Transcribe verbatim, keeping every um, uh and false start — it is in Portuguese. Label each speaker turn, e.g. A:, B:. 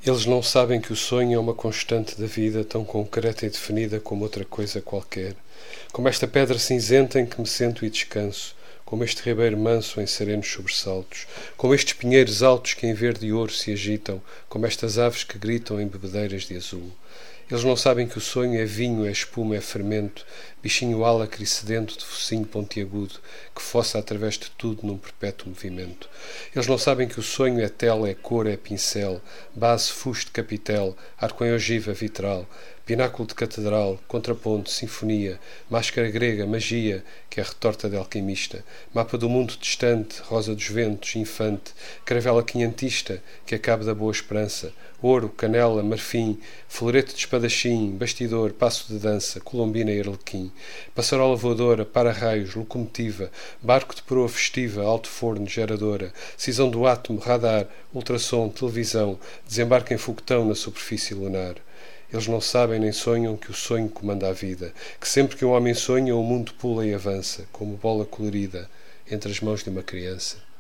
A: Eles não sabem que o sonho é uma constante da vida tão concreta e definida como outra coisa qualquer. Como esta pedra cinzenta em que me sento e descanso, como este ribeiro manso em serenos sobressaltos, como estes pinheiros altos que em verde e ouro se agitam, como estas aves que gritam em bebedeiras de azul. Eles não sabem que o sonho é vinho, é espuma, é fermento, bichinho álacre e sedento de focinho pontiagudo, que fossa através de tudo num perpétuo movimento. Eles não sabem que o sonho é tela, é cor, é pincel, base, fuste, capitel, arco em ogiva, vitral, pináculo de catedral, contraponto, sinfonia, máscara grega, magia, que é retorta de alquimista, mapa do mundo distante, rosa dos ventos, infante, caravela quinhentista, que é cabo da boa esperança, ouro, canela, marfim, florete de espadachim, bastidor, passo de dança, colombina e arlequim, passarola voadora, para-raios, locomotiva, barco de proa festiva, alto forno, geradora, cisão do átomo, radar, ultrassom, televisão, desembarque em foguetão na superfície lunar. Eles não sabem nem sonham que o sonho comanda a vida, que sempre que um homem sonha o mundo pula e avança, como bola colorida, entre as mãos de uma criança.